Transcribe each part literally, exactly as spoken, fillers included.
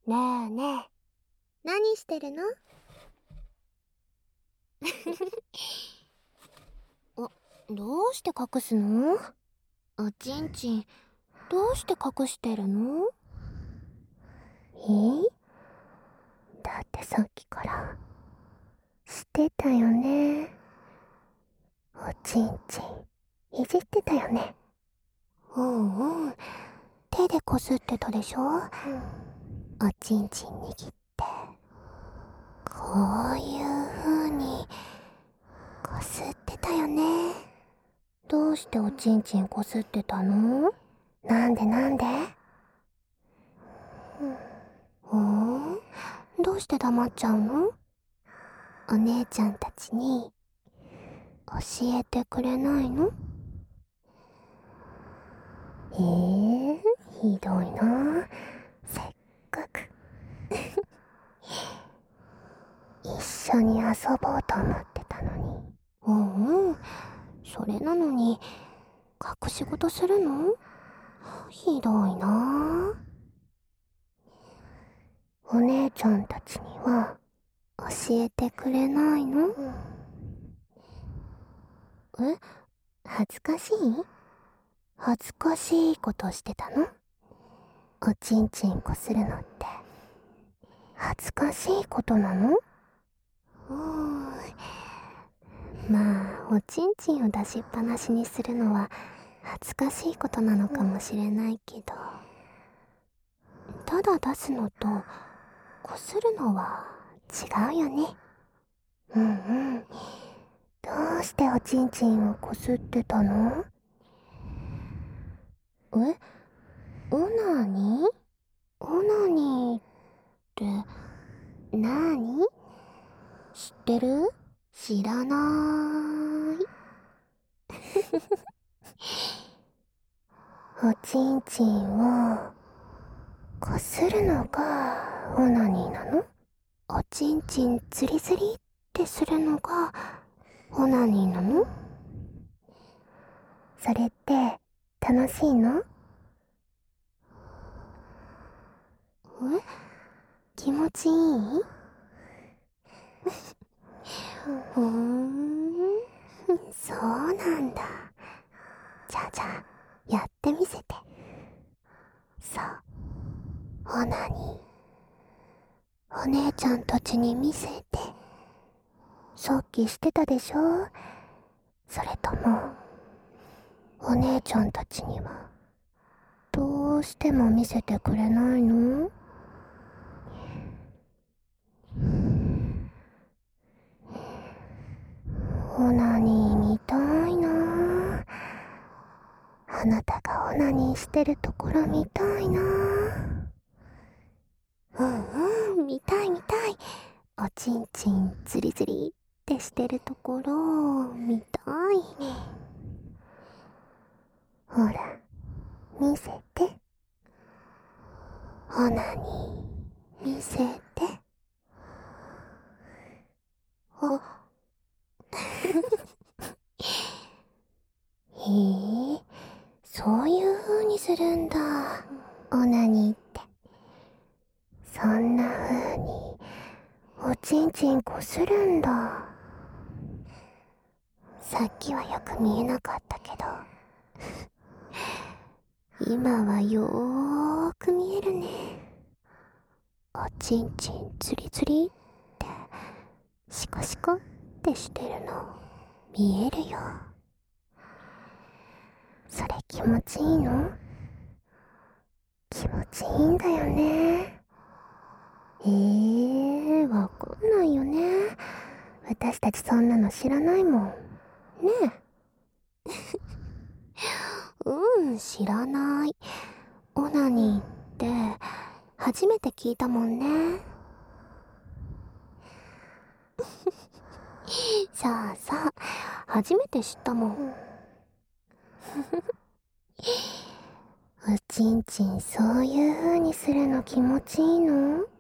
ねえねえ、何してるの？あ、どうして隠すの？おちんちん、どうして隠してるの？ え？だってさっきからしてたよね。おちんちんいじってたよね。 うんうん、手でこすってたでしょ？おちんちん握って、こういう風にこすってたよね。どうしておちんちんこすってたの？ なんでなんで？ うん、どうして黙っちゃうの？お姉ちゃんたちに教えてくれないの？ えー、ひどいな。せっかく一緒に遊ぼうと思ってたのに。 うんうん、それなのに隠し事するの？ひどいな。 お姉ちゃんたちには教えてくれないの？え、恥ずかしい？恥ずかしいことしてたの？ おちんちんこするのって恥ずかしいことなの？ うーん、まあおちんちんを出しっぱなしにするのは恥ずかしいことなのかもしれないけど、ただ出すのとこするのは違うよね。 うんうん。どうしておちんちんをこすってたの？ え、オナニー？オナニーってなーに？知ってる？知らなーい。 おちんちんをこするのがオナニーなの？ おちんちんズリズリってするのがオナニーなの？ それって楽しいの？ え、気持ちいい？ふーん、そうなんだ。じゃあじゃあ、やってみせて。そう、オナニー。お姉ちゃんたちに見せて。 さっきしてたでしょ？それともお姉ちゃんたちにはどうしても見せてくれないの？オナニー見たいな。あなたがオナニーしてるところ見たいな。 うんうん、見たい見たい。おちんちんズリズリってしてるところ見たい。 ほら、見せて。 オナニー見せて。あへえ、そういう風にするんだ、オナニーって。そんな風におちんちんこするんだ。 さっきはよく見えなかったけど今はよーく見えるね。おちんちんズリズリってシコシコってしてるの見えるよ。 それ気持ちいいの？気持ちいいんだよね。 えー、わかんないよね。 私たちそんなの知らないもん。 ねえ。うん、知らない。オナニーって初めて聞いたもんね。さあさあ、初めて知ったもん。 おちんちんそういう風にするの気持ちいいの？お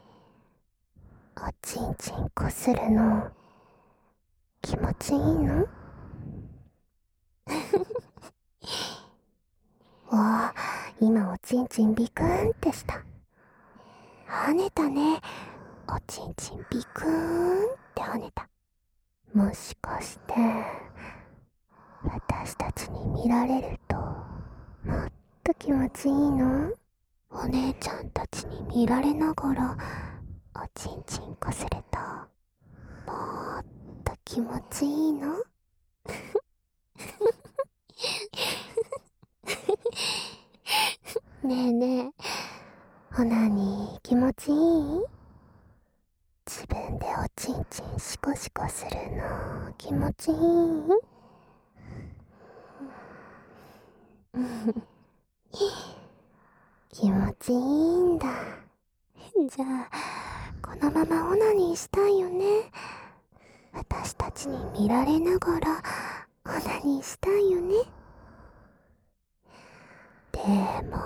ちんちんこするの気持ちいいの？わあ、今おちんちんビクンってした。 跳ねたね。おちんちんビクーンって跳ねた。もしかして私たちに見られるともっと気持ちいいの？お姉ちゃんたちに見られながらおちんちんこするともっと気持ちいいの？ねえねえ、オナニー気持ちいい？自分でおちんちんシコシコするの気持ちいい？気持ちいいんだ。じゃあこのままオナニーしたいよね。私たちに見られながらオナニーしたいよね。でも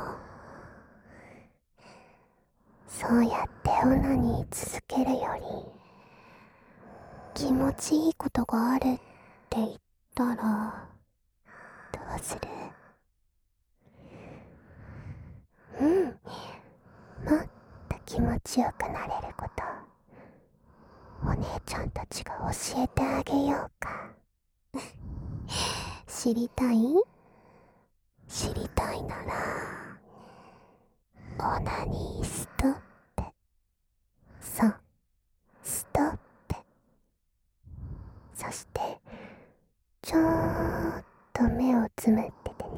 そうやってオナニー続けるより気持ちいいことがあるって言ったらどうする？うん、もっと気持ちよくなれることお姉ちゃんたちが教えてあげようか。知りたい？知りたいならオナニーストップ。そう、ストップ。そしてちょーっと目をつむっててね。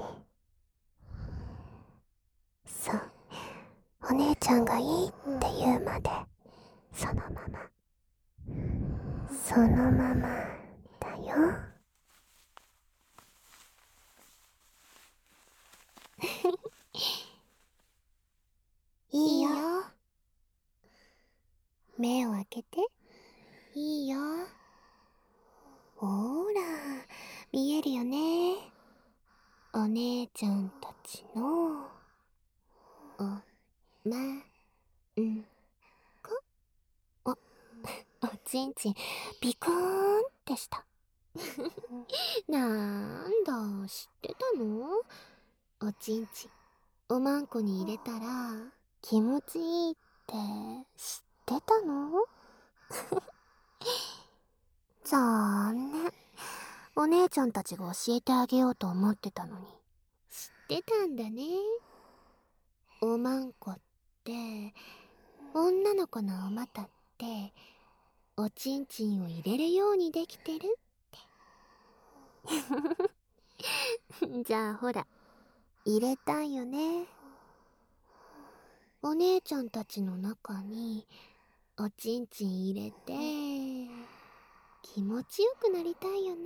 そう、お姉ちゃんがいいって言うまでそのままそのままだよ。いいよ。目を開けて。いいよ。ほーら、見えるよね。お姉ちゃんたちのおまんこ。お、おちんちんビクーンってした。なんだ、知ってたの？おちんちんおまんこに入れたら気持ちいいって知ってたの？残念。お姉ちゃんたちが教えてあげようと思ってたのに。知ってたんだね。おまんこって女の子のお股っておちんちんを入れるようにできてるってじゃあほら入れたいよね。お姉ちゃんたちの中におちんちん入れて気持ちよくなりたいよね。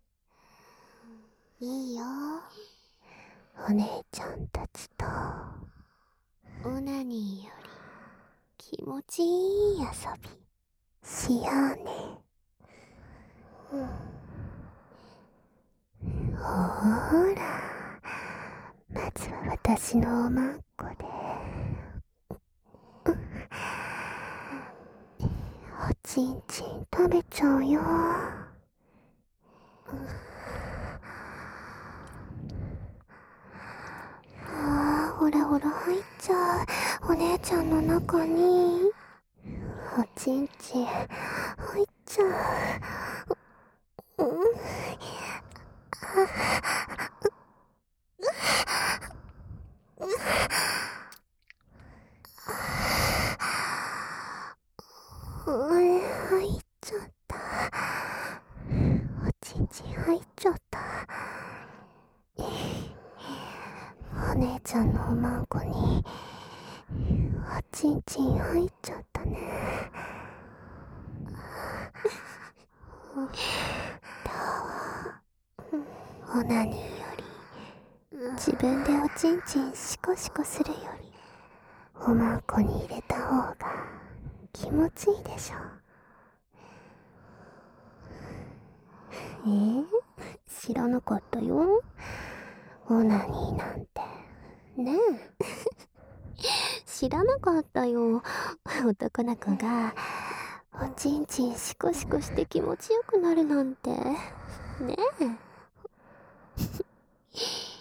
いいよ。お姉ちゃんたちとオナニーより気持ちいい遊びしようね。ほーら、まずは私のおまんこでおちんちん食べちゃうよ。あー、ほらほら入っちゃう。お姉ちゃんの中におちんちん入っちゃう。うん、うん、入っちゃった。おちんちん入っちゃった。お姉ちゃんのおまんこにおちんちん入っちゃったね。オナニーより自分でおちんちんシコシコするよりおまんこに入れた方が気持ちいいでしょ。えー、知らなかったよ。オナニーなんてねえ知らなかったよ。男の子がおちんちんシコシコして気持ちよくなるなんてねえ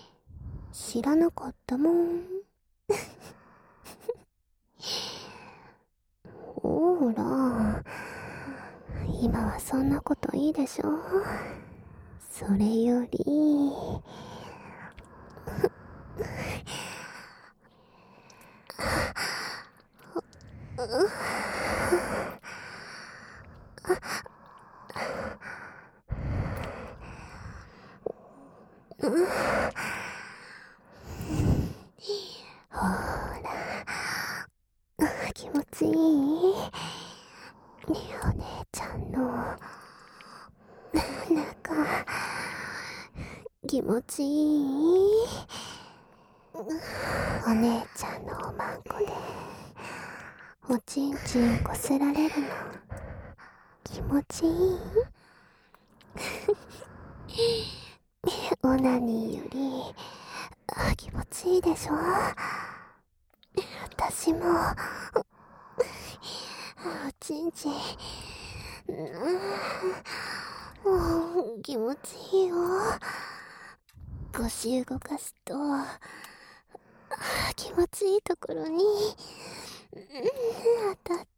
知らなかったもん。 ほら、今はそんなこといいでしょ。それよりほら、気持ちいい？ねえ、お姉ちゃんのなんか気持ちいい？お姉ちゃんのおまんこでおちんちんこすられるの気持ちいい？オナニーより気持ちいいでしょ。私もおちんちん、うん、気持ちいいよ。腰動かすと気持ちいいところに当たって、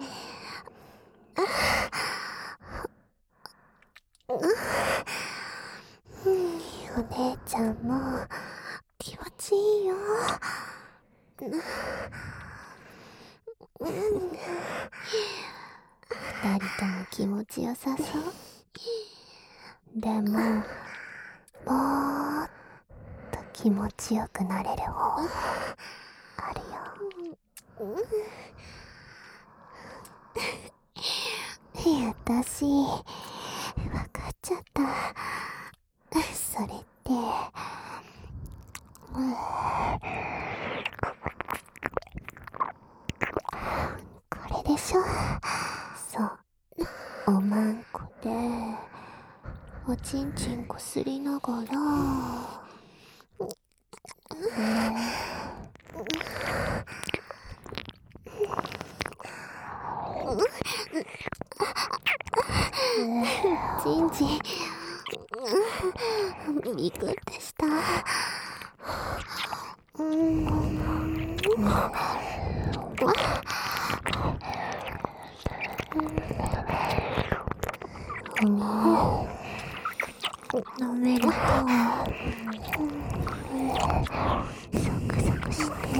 お姉ちゃんも気持ちいいよ。二人とも気持ちよさそう。でももっと気持ちよくなれる方あるよ。私わかっちゃった。それって、うん、これでしょ。そう、おまんこでおちんちんこすりながら、ちんちんビクってした。うん、飲めるとサクサクして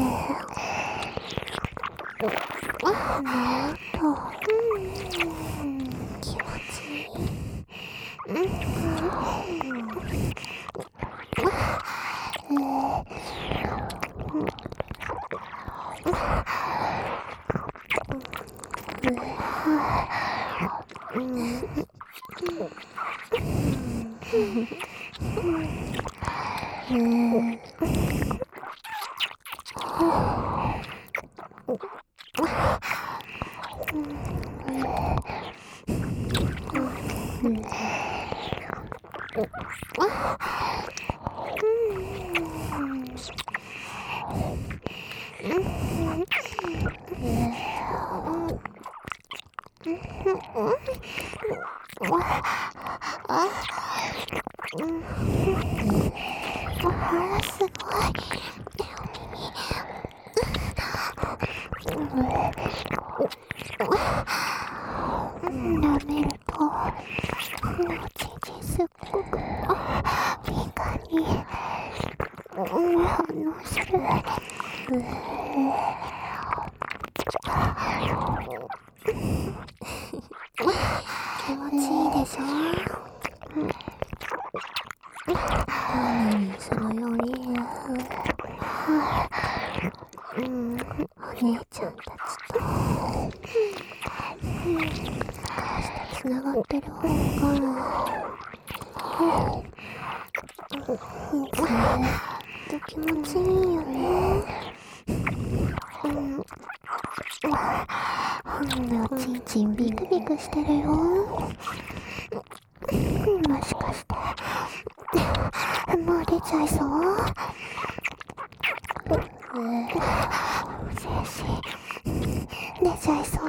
寝ると気持ちいい。すごい。舐めるとおちんちんすっごく敏感に反応する。気持ちいいでしょ。何そのように、うん、お姉ちゃんたちとつながってる方がずっと気持ちいいよね。うん、おちんちんビクビクしてるよ。もしかしてもう出ちゃいそう？精子出ちゃいそう？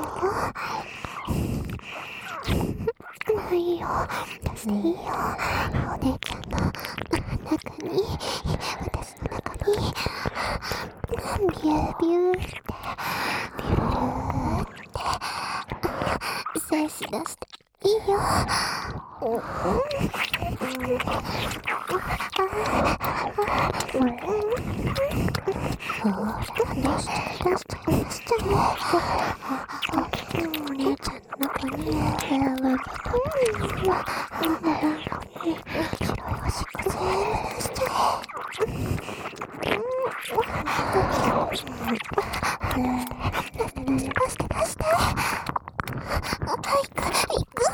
もういいよ、出していいよ。お姉ちゃんの中に、私の中にビュービューってビューって精子出していいよ。ほら、出して出して出してね。お姉ちゃんの中になんだろう、白いおしっこ全部出して。出して出して。はいかいく。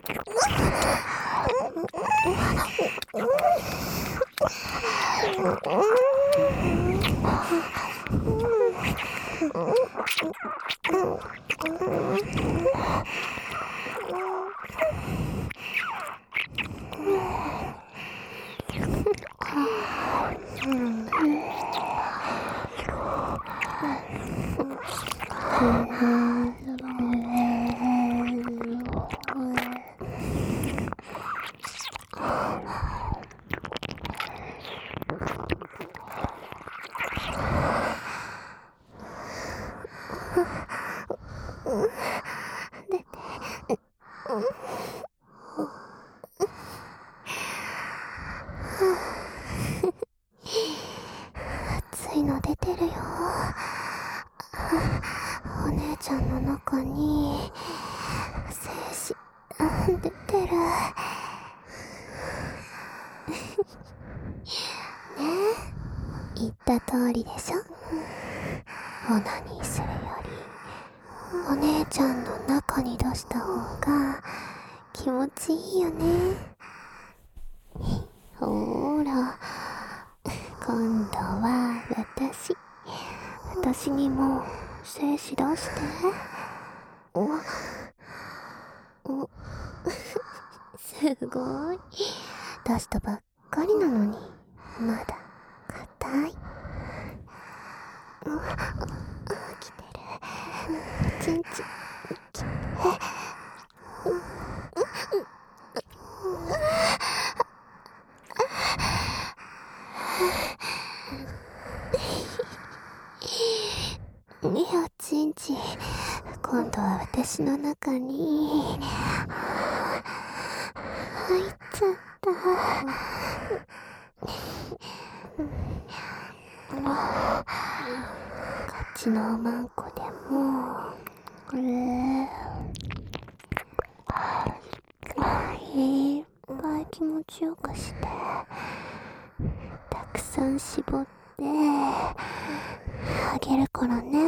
熱いの出てるよ。お姉ちゃんの中に精子出てる。ねえ、言った通りでしょ。オナニーするよりお姉ちゃんの中に出した方が気持ちいいよね。ほーら、今度は私私にも精子出して。おおすごい、出したばっかりなのにまだ硬い。来てる。ちんちん来て。いや、ちんちん、今度は私の中に入っちゃった。こっちのおまんこでもこれいっぱい気持ちよくしてたくさん絞ってあげるからね。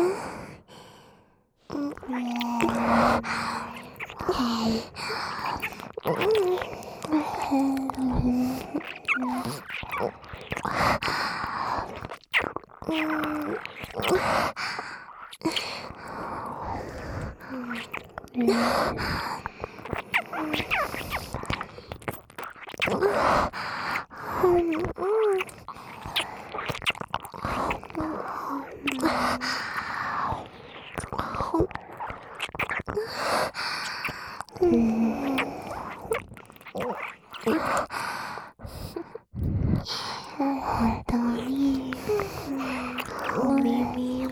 本当にお耳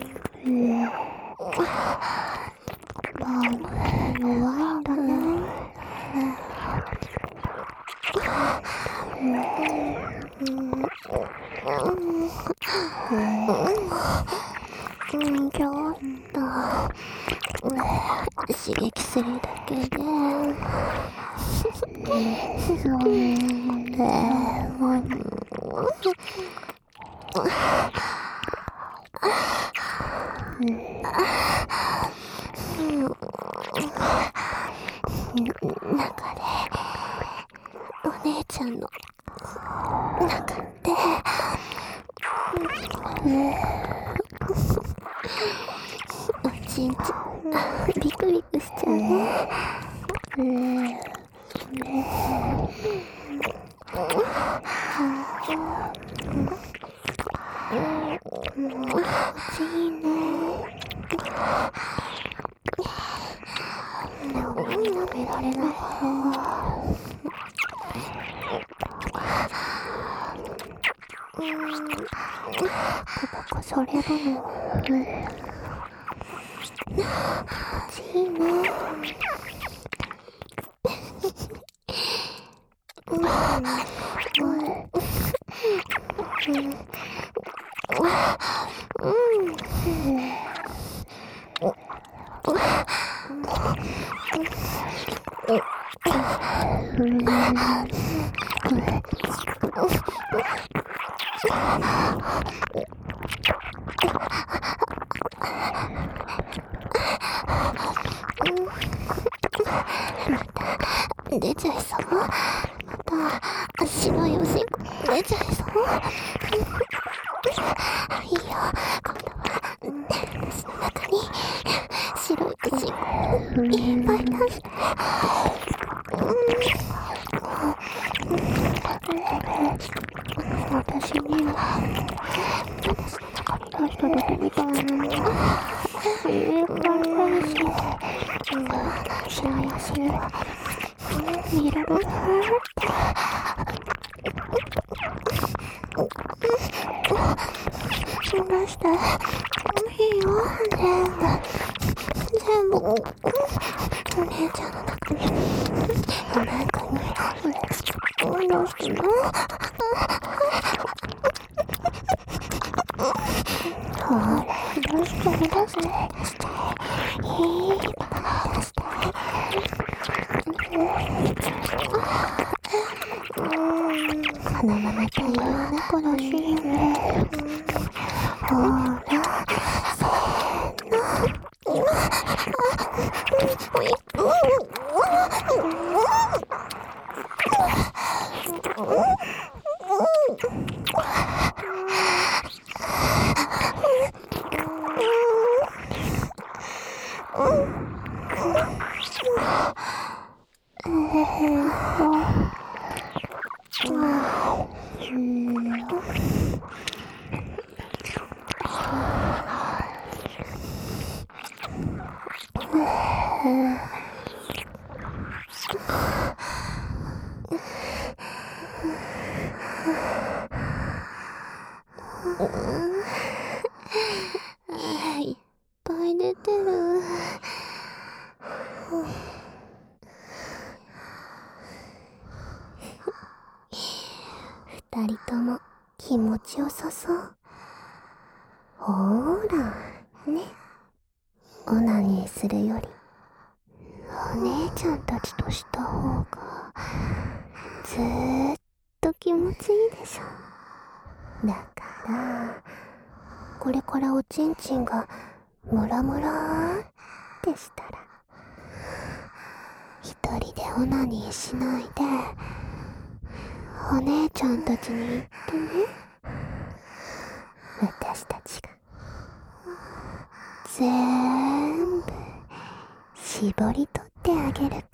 弱いんだね。ちょっと刺激するだけでそう中でお姉ちゃんの中でおちんちんビクビクしちゃうね。いいね。舐められない。こここそれるの。気持ちいいね。 出ちゃいそう。また白いおしっこ出ちゃいそう。いいよ、今度は私の中に白いおしっこいっぱい出して。私には私の中に出した時みたいなのいっぱい出して白いおしっこ見られる。出していいよ、全部全部お姉ちゃんの中にお腹にどうしてるの？ほら出して出して出していいから出してこのまま太陽の頃しいね。ほらせーの今おいいっぱい出てる。二人とも気持ちよさそう。ほーらね、オナニーするよりお姉ちゃんたちとした方がずーっと気持ちいいでしょ。だからこれからおちんちんがムラムラーってしたら一人でオナニーしないでお姉ちゃんたちに言ってね。私たちが全部絞り取ってあげる